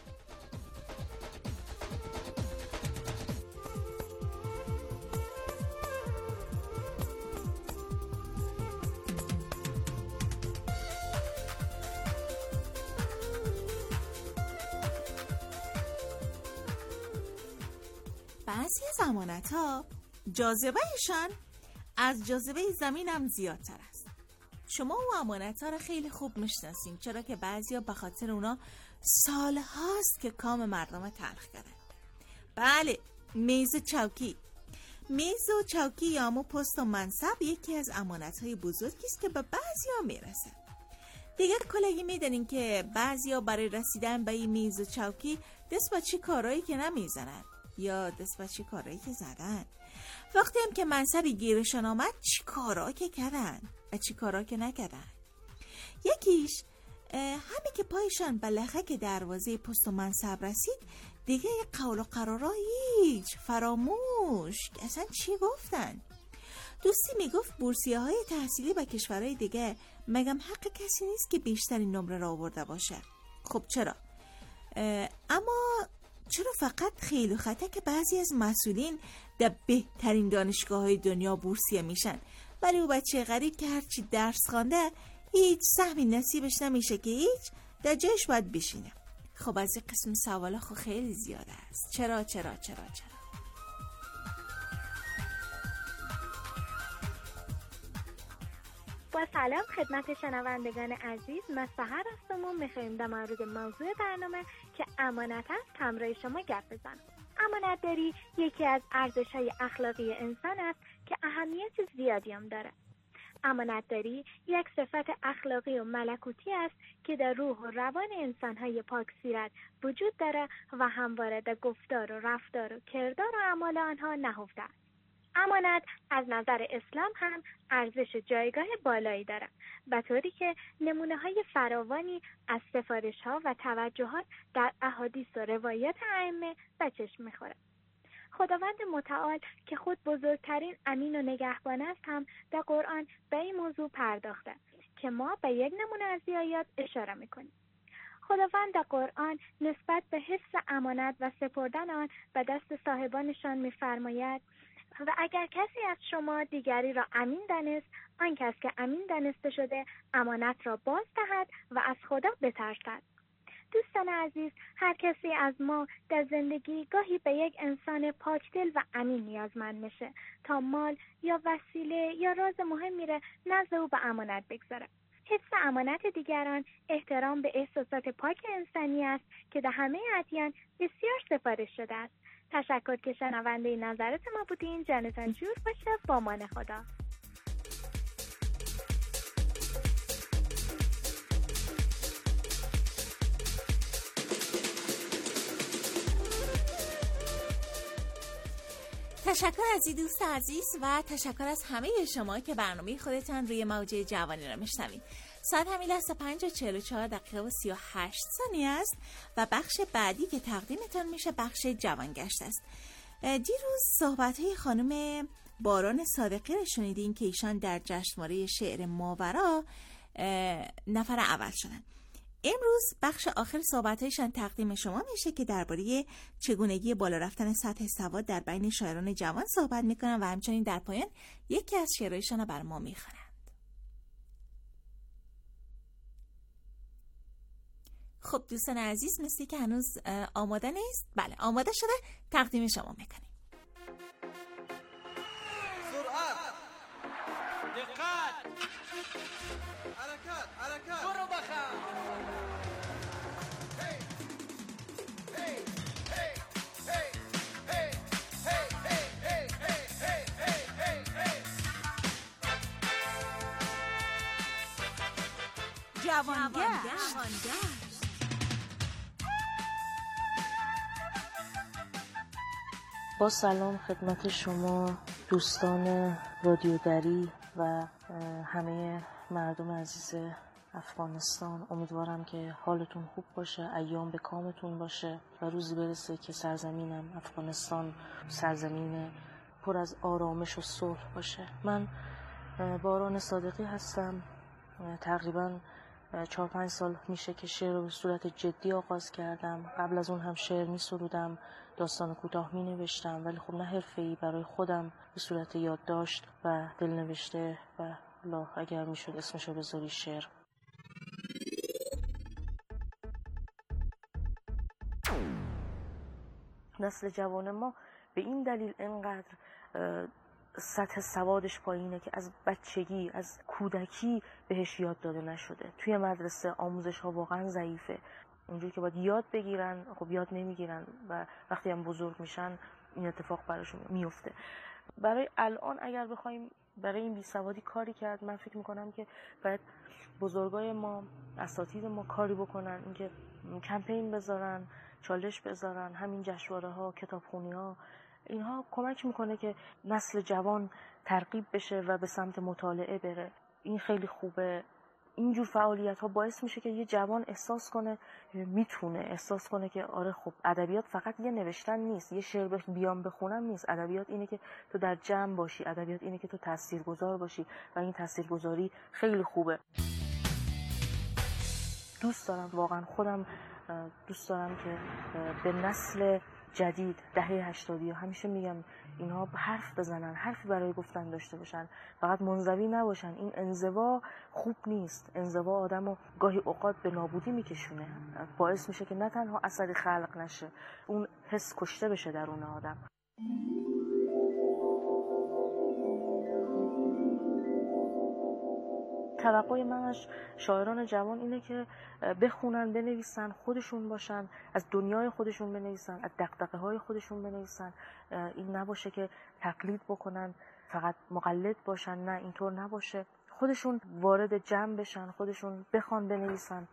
بعضی از امانت ها جاذبه ایشان از جاذبه زمین هم زیادتر است. شما و امانت ها رو خیلی خوب میشناسین، چرا که بعضی ها به خاطر اونا سال هاست که کام مردم تلخ کردن. بله، میز و چوکی. میز و چوکی یا همون پست و منصب یکی از امانت های بزرگی است که به بعضی ها میرسه. دیگه کلگی میدونین که بعضی ها برای رسیدن به این میز و چوکی دست با چی کارهایی که نمیزنن یا دست با چی کارهایی که زدن. وقتی هم که منصبی گیرشان آمد چی کارها که کردن و چی کارها که نکردن. یکیش همه که پایشان به لخک دروازه پست و منصب رسید دیگه قول و قرارا هیچ فراموش اصلا چی گفتن. دوستی میگفت بورسیه های تحصیلی به کشورهای دیگه مگم حق کسی نیست که بیشترین نمره را آورده باشه. خب چرا؟ اما چرا فقط خیلی خطه که بعضی از مسئولین در بهترین دانشگاه های دنیا بورسیه میشن ولی او بچه غریب که هرچی درس خوانده هیچ سهمی نصیبش نمیشه که هیچ در جایش باید بشینه. خب از این قسم سوالا خب خیلی زیاده است. چرا چرا چرا چرا با سلام خدمت شنوندگان عزیز، من سحر هستم و میخوایم در مورد موضوع برنامه که امانت است همراه شما گپ بزنم. امانت داری یکی از ارزش‌های اخلاقی انسان است که اهمیت زیادی هم داره. امانتداری یک صفت اخلاقی و ملکوتی است که در روح و روان انسان‌های پاک سیرت وجود دارد و همواره در گفتار و رفتار و کردار و اعمال آنها نهفته است. امانت از نظر اسلام هم ارزش جایگاه بالایی دارد، به طوری که نمونه‌های فراوانی از سفارش‌ها و توجهات در احادیث و روایات ائمه به چشم می‌خورد. خداوند متعال که خود بزرگترین امین و نگهبان است هم در قرآن به این موضوع پرداخته که ما به یک نمونه از آیات اشاره می‌کنیم. خداوند در قرآن نسبت به حفظ امانت و سپردن آن به دست صاحبانشان می‌فرماید: و اگر کسی از شما دیگری را امین دانست، آن کس که امین دانسته شده امانت را باز دهد و از خدا بترسد. دوستان عزیز، هر کسی از ما در زندگی گاهی به یک انسان پاکدل و امین نیازمند میشه تا مال یا وسیله یا راز مهمی را نزد او به امانت بگذارد. حفظ امانت دیگران احترام به احساسات پاک انسانی است که در همه ادیان بسیار سفارش شده است. تشکر که شنونده نظرات ما بودین. جانتان جور باشه. با امان خدا. تشکر از این دوست عزیز و تشکر از همه شما که برنامه خودتان روی موج جوانی را میشنوید. ساعت همین لحظه پنج و چهل و چهار دقیقه و سی و هشت ثانیه است و بخش بعدی که تقدیمتان میشه بخش جوانگشت است. دیروز صحبت‌های خانم باران صادقی رو شنیدین که ایشان در جشنواره شعر ماورا نفر اول شدن. امروز بخش آخر صحبت‌هایشان تقدیم شما میشه که درباره چگونگی بالا رفتن سطح سواد در بین شاعران جوان صحبت میکنن و همچنین در پایان یکی از شعرهایشان رو بر ما میخونند. خب دوستان عزیز، مثل که هنوز آماده نیست؟ بله آماده شده، تقدیم شما میکنیم. سرعت، دقت، حرکت، حرکت، برو بخم. جوانگشت. با سلام خدمت شما دوستان رادیو دری و همه مردم عزیز افغانستان. امیدوارم که حالتون خوب باشه، ایام به کامتون باشه و روزی برسه که سرزمینم افغانستان سرزمین پر از آرامش و صلح باشه. من باران صادقی هستم. تقریباً چهار پنج سال میشه که شعر رو به صورت جدی آغاز کردم. قبل از اون هم شعر می سرودم، داستان کوتاه می نوشتم، ولی خب نه حرفه‌ای، برای خودم به صورت یادداشت و دل نوشته و لا اگر می شد اسمشو بذاری شعر. نسل جوان ما به این دلیل اینقدر سطح سوادش پایینه که از بچگی، از کودکی بهش یاد داده نشده. توی مدرسه آموزش ها واقعا ضعیفه. اونجوری که باید یاد بگیرن خب یاد نمیگیرن و وقتی هم بزرگ میشن این اتفاق براشون میفته. برای الان اگر بخوایم برای این بیسوادی کاری کرد، من فکر میکنم که باید بزرگای ما، اساتید ما کاری بکنن، اینکه کمپین بذارن، چالش بذارن، همین جشنواره ها، کتابخونی ها، اینها کمک میکنه که نسل جوان ترغیب بشه و به سمت مطالعه بره. این خیلی خوبه. اینجور فعالیت ها باعث میشه که یه جوان احساس کنه میتونه، احساس کنه که آره خب ادبیات فقط یه نوشتن نیست، یه شعر بیام بخونم نیست. ادبیات اینه که تو در جمع باشی، ادبیات اینه که تو تاثیرگذار باشی و این تاثیرگذاری خیلی خوبه. دوست دارم، واقعا خودم دوست دارم که به نسل جدید دهه هشتادی همیشه میگم اینها حرف بزنن، حرفی برای گفتن داشته باشن، فقط منزوی نباشن. این انزوا خوب نیست. انزوا آدمو گاهی اوقات به نابودی میکشونه، باعث میشه که نه تنها اثری خلق نشه، اون حس کشته بشه درون آدم. توقع من از شاعران جوان اینه که بخونن، بنویسن، خودشون باشن، از دنیای خودشون بنویسن، از دغدغه های خودشون بنویسن. این نباشه که تقلید بکنن، فقط مقلد باشن، نه اینطور نباشه. خودشون وارد جمع بشن، خودشون بخوان بنویسن.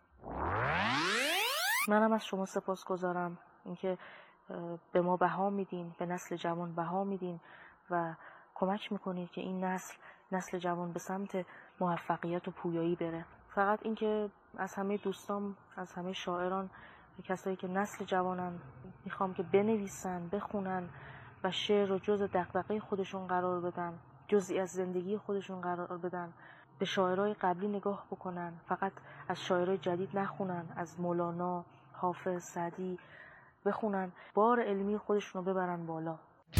منم از شما سپاسگزارم اینکه به ما بها میدین، به نسل جوان بها میدین و کمک میکنید که این نسل نسل جوان به سمت موفقیت و پویایی بره. فقط اینکه از همه دوستام، از همه شاعران، کسایی که نسل جوانن، میخوام که بنویسن، بخونن و شعر رو جز دغدغه خودشون قرار بدن، جزئی از زندگی خودشون قرار بدن. به شاعرای قبلی نگاه بکنن، فقط از شاعرای جدید نخونن، از مولانا، حافظ، سعدی بخونن، بار علمی خودشون رو ببرن بالا.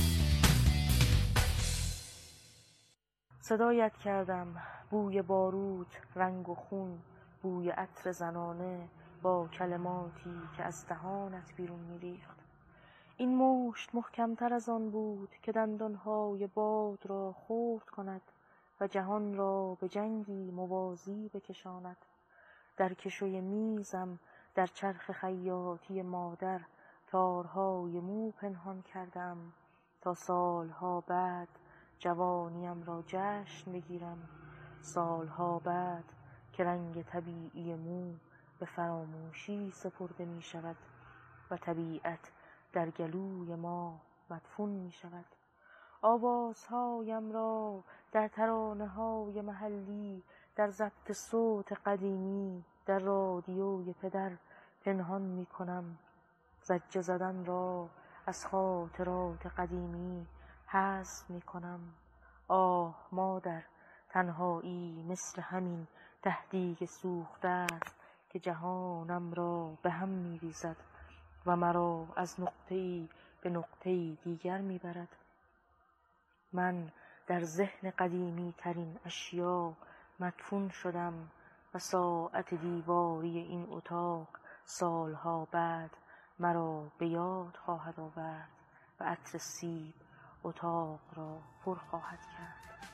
صدایت کردم بوی بارود، رنگ و خون، بوی عطر زنانه با کلماتی که از دهانت بیرون میریخت. این مشت محکمتر از آن بود که دندانهای باد را خرد کند و جهان را به جنگی موازی بکشاند. در کشوی میزم در چرخ خیاطی مادر تارهای مو پنهان کردم تا سالها بعد جوانیم را جشن بگیرم، سالها بعد که رنگ طبیعی مو به فراموشی سپرده می شود و طبیعت در گلوی ما مدفون می شود. آوازهایم را در ترانه‌های محلی، در ضبط صوت قدیمی، در رادیوی پدر پنهان می کنم. زجه زدن را از خاطرات قدیمی حذف می کنم. آه مادر، تنهایی مثل همین تهدیگ سوخته است که جهانم را به هم می ریزد و مرا از نقطه‌ای به نقطه‌ای دیگر می برد. من در ذهن قدیمی ترین اشیا مدفون شدم و ساعت دیواری این اتاق سالها بعد مرا به یاد خواهد آورد و عطر سیب اتاق را پر خواهد کرد.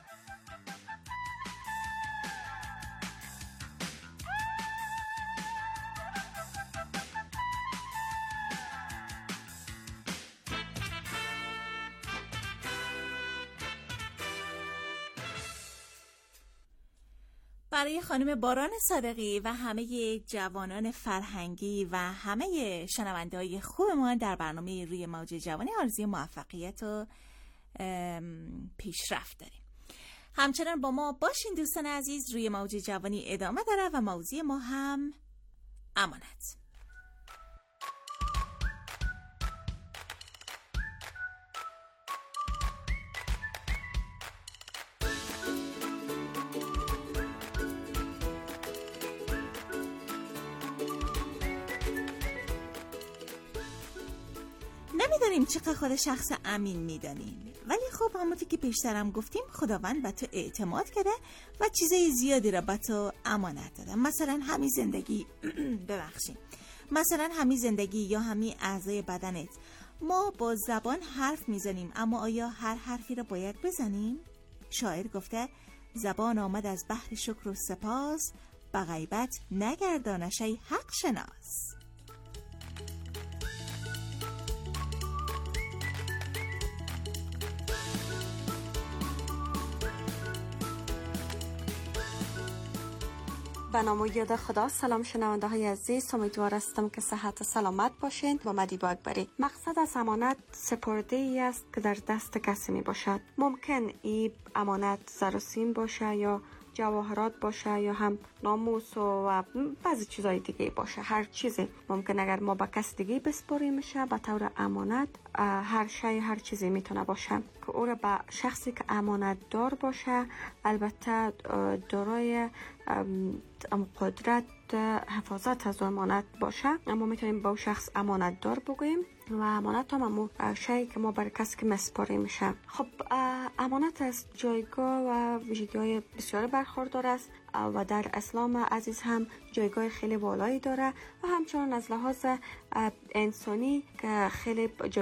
برای خانم باران صادقی و همه جوانان فرهنگی و همه شنونده‌های خوب ما در برنامه روی موج جوانی آرزوی موفقیت و پیشرفت داریم. همچنان با ما باشین دوستان عزیز. روی موج جوانی ادامه داره و موضوع ما هم امانت. نمیدونیم چقدر خود شخص امین میدانیم، ولی خب همونطور که پیشترم گفتیم خداوند به تو اعتماد کرده و چیزای زیادی را به تو امانت داده. مثلا همین زندگی ببخشیم مثلا همین زندگی یا همین اعضای بدنت. ما با زبان حرف میزنیم، اما آیا هر حرفی را باید بزنیم؟ شاعر گفته زبان آمد از بحر شکر و سپاس، به غیبت نگردانش ای حق شناس. به نام و یاد خدا. سلام شنونده های عزیز، امیدوار هستم که صحت و سلامت باشین. با مدیبا اکبری. مقصد از امانت سپرده ای است که در دست کسی می باشد. ممکن این امانت زر و سیم باشه یا جواهرات باشه یا هم ناموس و بعضی چیزای دیگه باشه. هر چیزی ممکن اگر ما به کس دیگه بسپاریم میشه به طور امانت. هر شی هر چیزی میتونه باشه که او را به شخصی که امانت دار باشه، البته دارای قدرت حفاظت از امانت باشه، اما میتونیم با شخص امانت دار بگوییم و امانت هم همون شیء که ما برای کسی که مسپاری میشه. خب امانت از جایگاه و ویژگی‌های بسیار برخوردار است و در اسلام عزیز هم جایگاه خیلی بالایی داره و همچنان از لحاظ انسانی که خیلی